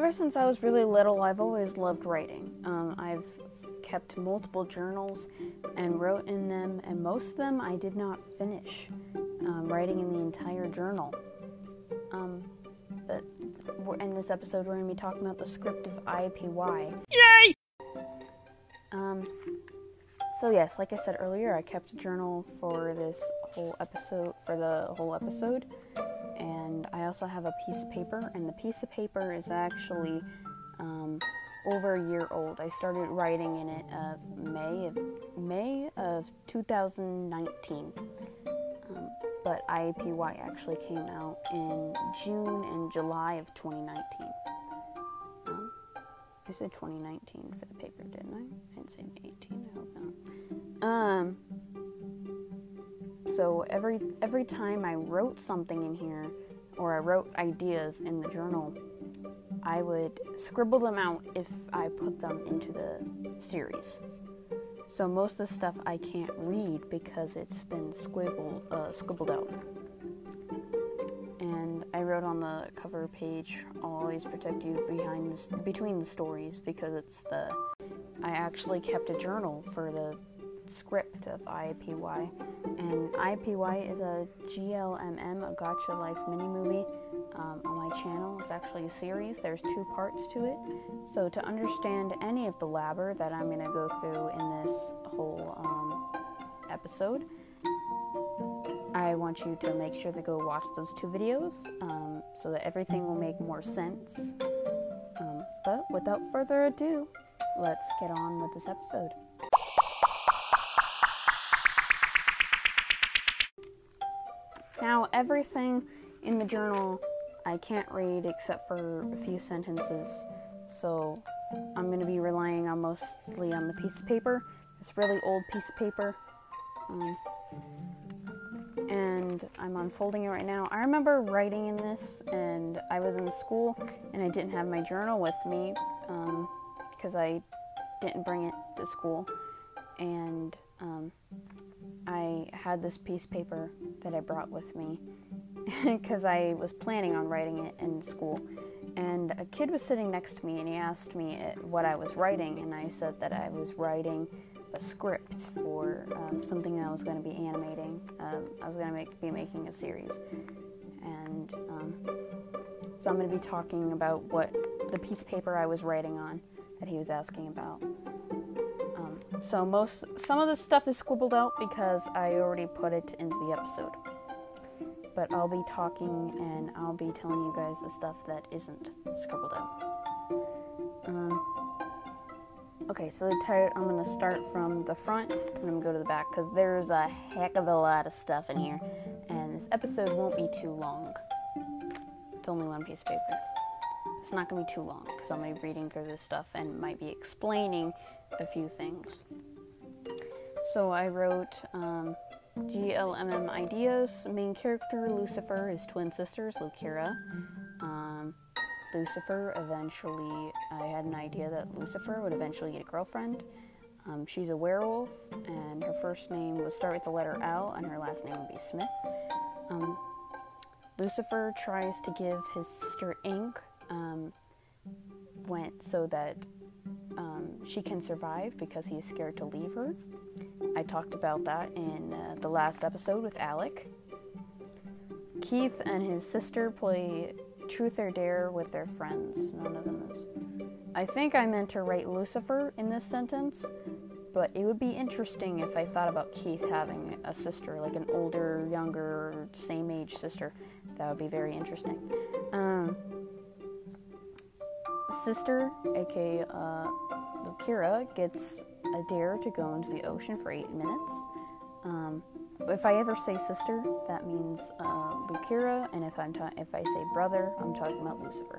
ever since I was really little, I've always loved writing. I've kept multiple journals and wrote in them, and most of them I did not finish writing in the entire journal. But in this episode, we're going to be talking about the script of IPY. Yay! So yes, like I said earlier, I kept a journal for the whole episode, and I also have a piece of paper, and the piece of paper is actually over a year old. I started writing in it May of 2019, but IAPY actually came out in June and July of 2019. I said 2019 for the paper, didn't I? I didn't say 18. I hope not. So every time I wrote something in here, or I wrote ideas in the journal, I would scribble them out if I put them into the series. So most of the stuff I can't read because it's been scribbled out. And I wrote on the cover page, "I'll always protect you between the stories," because I actually kept a journal for the script of IPY, and IPY is a GLMM, a Gotcha Life mini movie on my channel. It's actually a series. There's 2 parts to it. So to understand any of the labber that I'm going to go through in this whole episode, I want you to make sure to go watch those 2 videos so that everything will make more sense. But without further ado, let's get on with this episode. Now, everything in the journal I can't read except for a few sentences, so I'm going to be relying mostly on the piece of paper. This really old piece of paper. And I'm unfolding it right now. I remember writing in this, and I was in school, and I didn't have my journal with me because I didn't bring it to school. And I had this piece of paper that I brought with me because I was planning on writing it in school. And a kid was sitting next to me, and he asked me what I was writing, and I said that I was writing a script for something I was going to be animating. I was going to be making a series. And so I'm going to be talking about what the piece of paper I was writing on that he was asking about. So some of the stuff is scribbled out because I already put it into the episode. But I'll be talking and I'll be telling you guys the stuff that isn't scribbled out. Okay, so I'm going to start from the front and I'm going to go to the back because there's a heck of a lot of stuff in here. And this episode won't be too long. It's only 1 piece of paper. It's not going to be too long because I'm going to be reading through this stuff and might be explaining a few things. So I wrote GLMM ideas. Main character Lucifer, his twin sisters Lucira. Lucifer eventually, I had an idea that Lucifer would eventually get a girlfriend. She's a werewolf, and her first name would start with the letter L, and her last name would be Smith. Lucifer tries to give his sister ink so that she can survive because he is scared to leave her. I talked about that in the last episode with Alec. Keith and his sister play Truth or Dare with their friends. None of them is. I think I meant to write Lucifer in this sentence, but it would be interesting if I thought about Keith having a sister, like an older, younger, same age sister. That would be very interesting. Sister, aka Lucira, gets a dare to go into the ocean for 8 minutes. If I ever say sister, that means Lucira, and if I say brother, I'm talking about Lucifer.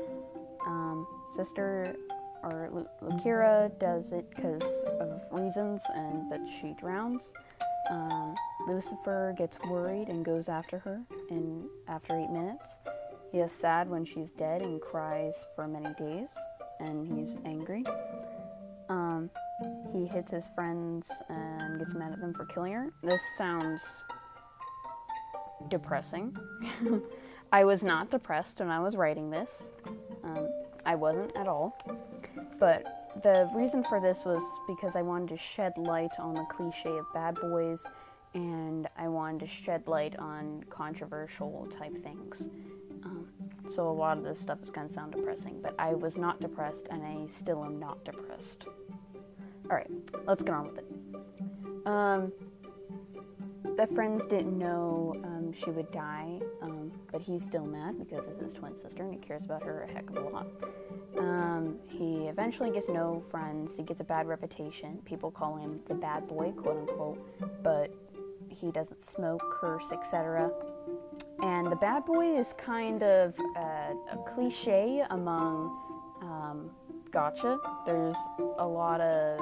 Sister, or Lucira, does it because of reasons, but she drowns. Lucifer gets worried and goes after her, and after 8 minutes, he is sad when she's dead and cries for many days, and he's angry. He hits his friends and gets mad at them for killing her. This sounds depressing. I was not depressed when I was writing this. I wasn't at all. But the reason for this was because I wanted to shed light on the cliche of bad boys, and I wanted to shed light on controversial type things. So a lot of this stuff is going to sound depressing, but I was not depressed, and I still am not depressed. Alright, let's get on with it. The friends didn't know she would die, but he's still mad because it's his twin sister and he cares about her a heck of a lot. He eventually gets no friends. He gets a bad reputation. People call him the bad boy, quote unquote, but he doesn't smoke, curse, etc. And the bad boy is kind of a cliche among gacha. There's a lot of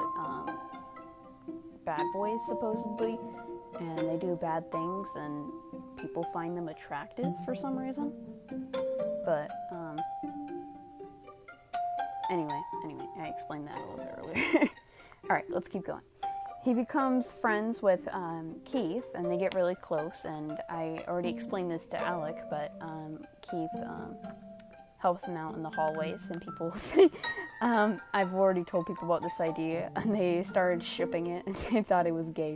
bad boys, supposedly, and they do bad things, and people find them attractive for some reason. But, anyway, I explained that a little bit earlier. Alright, let's keep going. He becomes friends with Keith, and they get really close, and I already explained this to Alec, but Keith helps him out in the hallways, and people I've already told people about this idea, and they started shipping it, and they thought it was gay.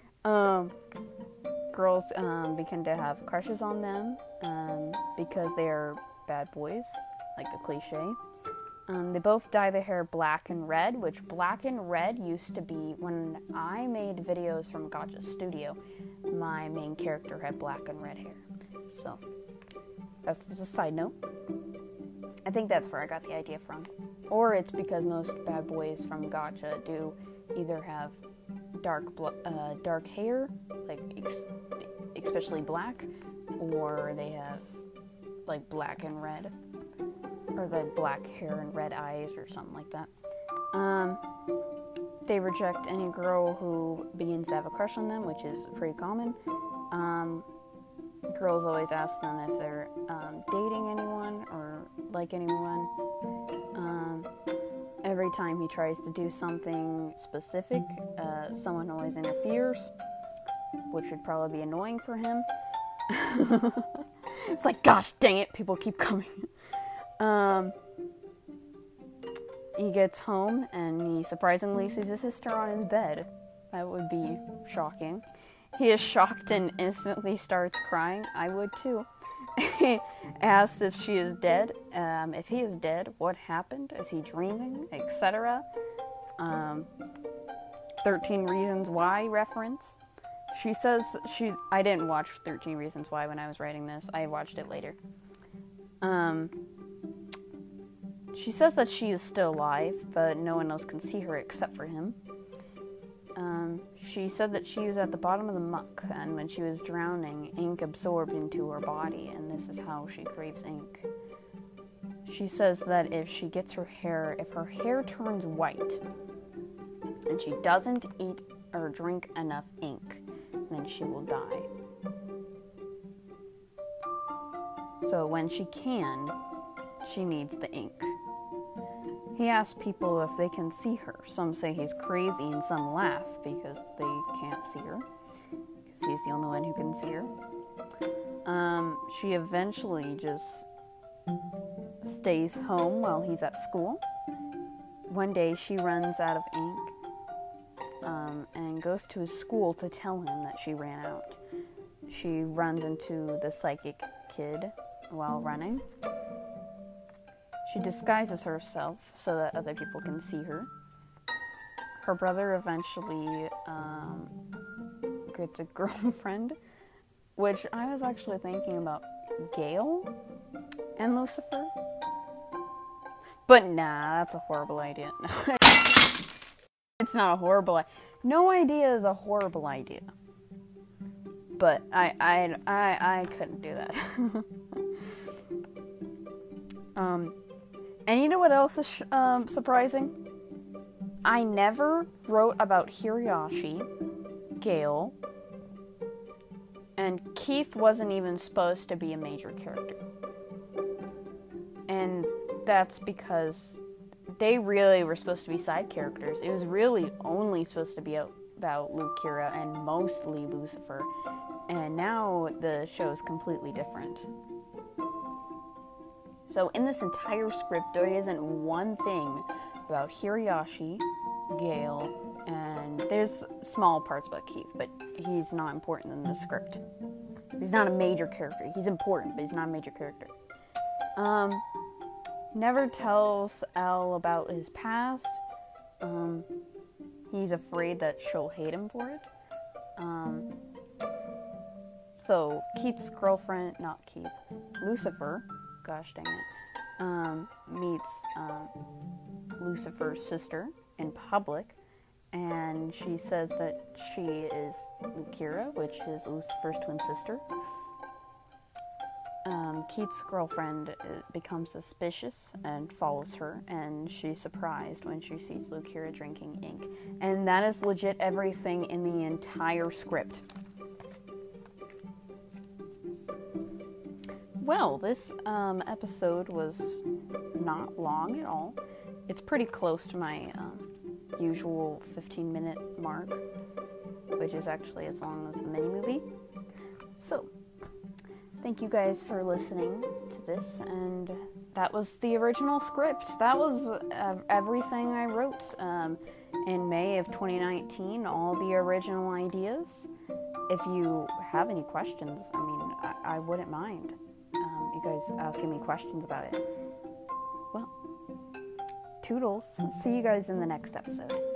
Girls begin to have crushes on them because they are bad boys, like the cliche. They both dye their hair black and red, which black and red used to be, when I made videos from Gacha Studio, my main character had black and red hair. So, that's just a side note. I think that's where I got the idea from. Or it's because most bad boys from Gacha do either have dark hair, like especially black, or they have like black and red, or the black hair and red eyes, or something like that. They reject any girl who begins to have a crush on them, which is pretty common. Girls always ask them if they're dating anyone or like anyone. Every time he tries to do something specific, someone always interferes, which would probably be annoying for him. It's like, gosh dang it, people keep coming. He gets home and he surprisingly sees his sister on his bed. That would be shocking. He is shocked and instantly starts crying. I would too. He asks if she is dead. If he is dead, what happened? Is he dreaming? Etc. 13 Reasons Why reference. She says I didn't watch 13 Reasons Why when I was writing this. I watched it later. She says that she is still alive, but no one else can see her except for him. She said that she was at the bottom of the muck, and when she was drowning, ink absorbed into her body, and this is how she craves ink. She says that if her hair turns white, and she doesn't eat or drink enough ink, then she will die. So when she can, she needs the ink. He asks people if they can see her. Some say he's crazy and some laugh because they can't see her, because he's the only one who can see her. She eventually just stays home while he's at school. One day she runs out of ink and goes to his school to tell him that she ran out. She runs into the psychic kid while running. She disguises herself so that other people can see her. Her brother eventually gets a girlfriend, which I was actually thinking about Gale and Lucifer. But nah, that's a horrible idea. It's not a horrible idea. No idea is a horrible idea. But I couldn't do that. And you know what else is surprising? I never wrote about Hirayoshi, Gale, and Keith wasn't even supposed to be a major character. And that's because they really were supposed to be side characters. It was really only supposed to be about Lukira and mostly Lucifer. And now the show is completely different. So in this entire script, there isn't one thing about Hirayoshi, Gale, and there's small parts about Keith, but he's not important in the script. He's not a major character. He's important, but he's not a major character. Never tells Elle about his past. He's afraid that she'll hate him for it. So Keith's girlfriend, not Keith, Lucifer, gosh dang it, meets Lucifer's sister in public, and she says that she is Lukira, which is Lucifer's twin sister. Keith's girlfriend becomes suspicious and follows her, and she's surprised when she sees Lukira drinking ink. And that is legit everything in the entire script. Well, this episode was not long at all. It's pretty close to my usual 15-minute mark, which is actually as long as the mini-movie. So, thank you guys for listening to this, and that was the original script. That was everything I wrote in May of 2019, all the original ideas. If you have any questions, I wouldn't mind you guys asking me questions about it. Well, toodles. See you guys in the next episode.